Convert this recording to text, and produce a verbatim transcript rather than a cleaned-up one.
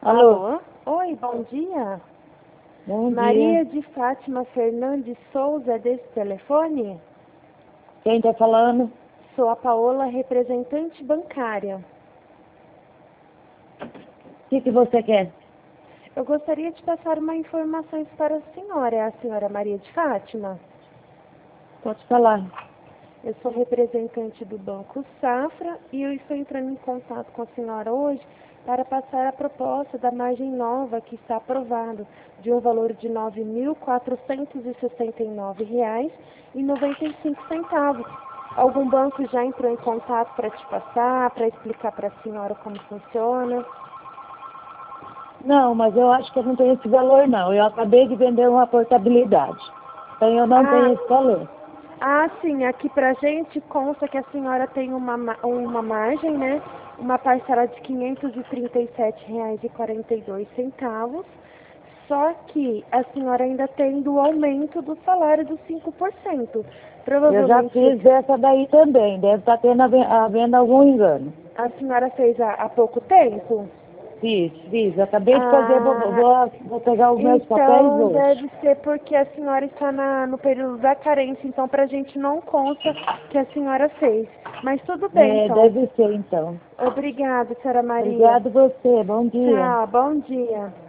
Alô? Alô? Oi, bom dia. Bom Maria dia. de Fátima Fernandes Souza, é desse telefone? Quem está falando? Sou a Paola, representante bancária. O que, que você quer? Eu gostaria de passar uma informações para a senhora. É a senhora Maria de Fátima? Pode falar. Eu sou representante do Banco Safra e eu estou entrando em contato com a senhora hoje para passar a proposta da margem nova que está aprovado, de um valor de nove mil quatrocentos e sessenta e nove reais e noventa e cinco centavos. Algum banco já entrou em contato para te passar, para explicar para a senhora como funciona? Não, mas eu acho que eu não tenho esse valor, não. Eu acabei de vender uma portabilidade. Então eu não Ah, tenho esse valor. Ah, sim, aqui pra gente consta que a senhora tem uma, ma- uma margem, né? Uma parcela de quinhentos e trinta e sete reais e quarenta e dois centavos. Só que a senhora ainda tem do aumento do salário dos cinco por cento. Eu já Provavelmente fiz dessa daí também. Deve estar tendo a ven- a venda algum engano. a senhora fez há, há pouco tempo. Fiz, fiz. Acabei de fazer, vou, Ah, vou, vou pegar os meus papéis então hoje. deve ser porque a senhora está na, no período da carência, então pra gente não consta que a senhora fez. Mas tudo bem, É, então. deve ser, então. Obrigada, senhora Maria. Obrigado você. Bom dia. Tchau, bom dia.